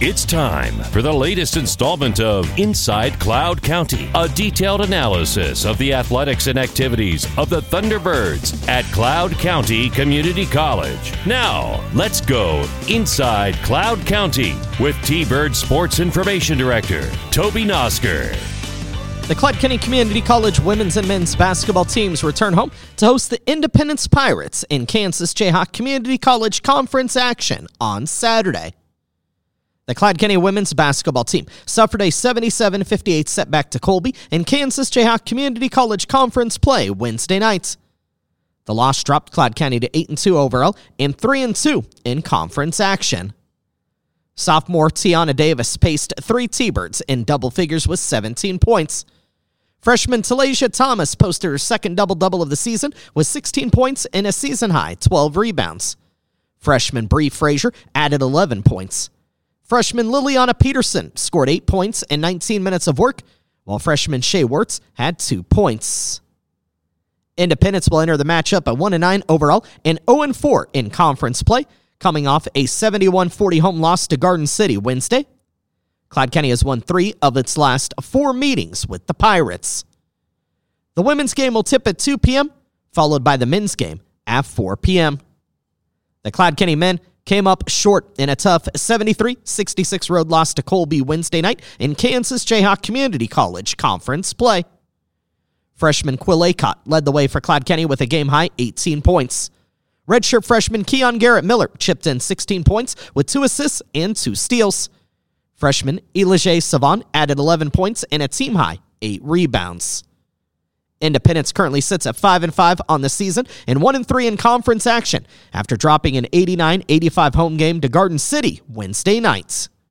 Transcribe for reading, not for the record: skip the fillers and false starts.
It's time for the latest installment of Inside Cloud County, a detailed analysis of the athletics and activities of the Thunderbirds at Cloud County Community College. Now, let's go Inside Cloud County with T-Bird Sports Information Director, Toby Nosker. The Cloud County Community College women's and men's basketball teams return home to host the Independence Pirates in Kansas Jayhawk Community College Conference action on Saturday. The Cloud County women's basketball team suffered a 77-58 setback to Colby in Kansas Jayhawk Community College Conference play Wednesday night. The loss dropped Cloud County to 8-2 overall and 3-2 in conference action. Sophomore Tiana Davis paced 3 T-Birds in double figures with 17 points. Freshman Talasia Thomas posted her second double-double of the season with 16 points and a season-high 12 rebounds. Freshman Bree Frazier added 11 points. Freshman Liliana Peterson scored 8 points and 19 minutes of work, while freshman Shea Wirtz had 2 points. Independence will enter the matchup at 1-9 overall and 0-4 in conference play, coming off a 71-40 home loss to Garden City Wednesday. Cloud County has won 3 of its last 4 meetings with the Pirates. The women's game will tip at 2 p.m., followed by the men's game at 4 p.m. The Cloud County men came up short in a tough 73-66 road loss to Colby Wednesday night in Kansas Jayhawk Community College Conference play. Freshman Quill Acott led the way for Cloud County with a game-high 18 points. Redshirt freshman Keon Garrett Miller chipped in 16 points with 2 assists and 2 steals. Freshman Elijah Savon added 11 points and a team-high 8 rebounds. Independence currently sits at 5-5 on the season and 1-3 in conference action after dropping an 89-85 home game to Garden City Wednesday night.